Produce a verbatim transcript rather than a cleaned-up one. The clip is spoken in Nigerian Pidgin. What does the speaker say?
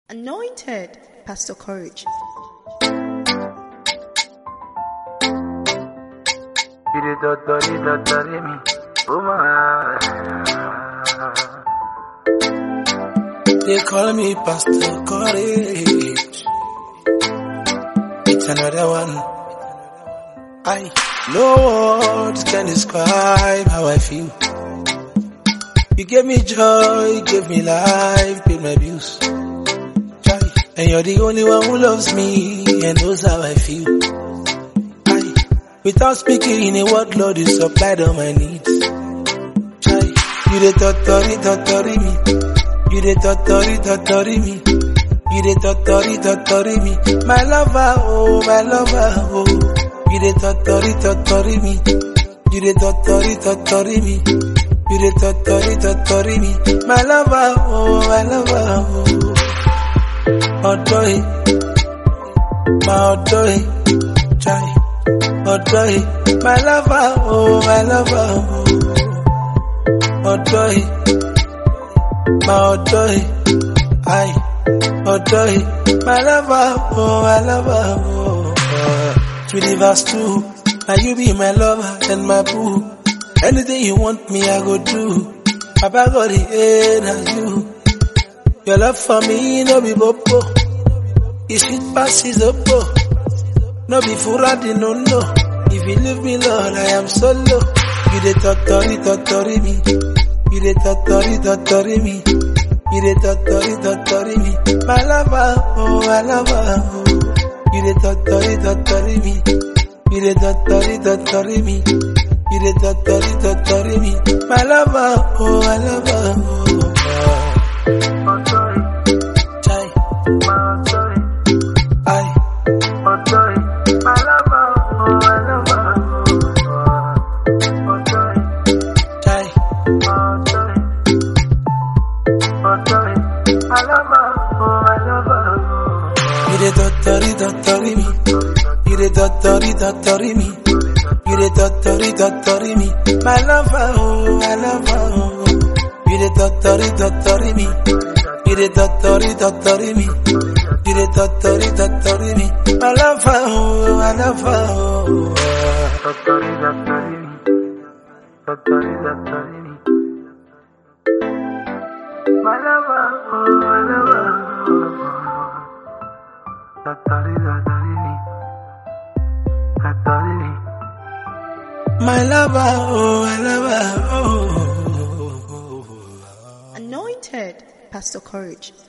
Anointed Pastor Courage. You did that, that, that, that, me. Oh my. They call me Pastor Courage. It's another one. I no words can describe how I feel. You gave me joy, you gave me life, paid my bills. And you're the only one who loves me and knows how I feel. I, without speaking in a word, Lord, you supplied all my needs. Chai, you the totori, totori me. You the totori, totori me. You the totori, totori me. My lover, oh, my lover, oh. You the totori, totori me. You the totori, totori me. You the totori, totori me. My lover, oh, my lover, oh. Odoy, my Odoy, Chai, Odoy, my lover, oh, my lover, oh. Odoy, my Odoy, I, Odoy, my lover, oh, my lover, oh. Uh, Three verse two, now you be my lover and my boo. Anything you want me, I go do. Papa got the end as you. Your love for me, no be bopo. It's sweet passes opo. No be furadi, no, no. If you leave me, Lord, I am solo. You the totori, totori me. You the totori, totori me. You the totori, totori me. My lover, oh, my lover, oh. You the totori, totori me. You the totori, totori me. You the totori, totori me. My lover, oh, my lover, oh. You the totori, totori me. You the totori, totori me. You the totori, totori me. My lover, oh, my lover, oh. You the totori, totori me. You the totori, totori me. You the totori, totori me. My lover, oh, my lover, oh. Totori, totori me. Totori, totori me. My lover, oh, my lover, oh. Totori, totori me. Totori me. My lover, oh, my lover, oh. Anointed Pastor Courage.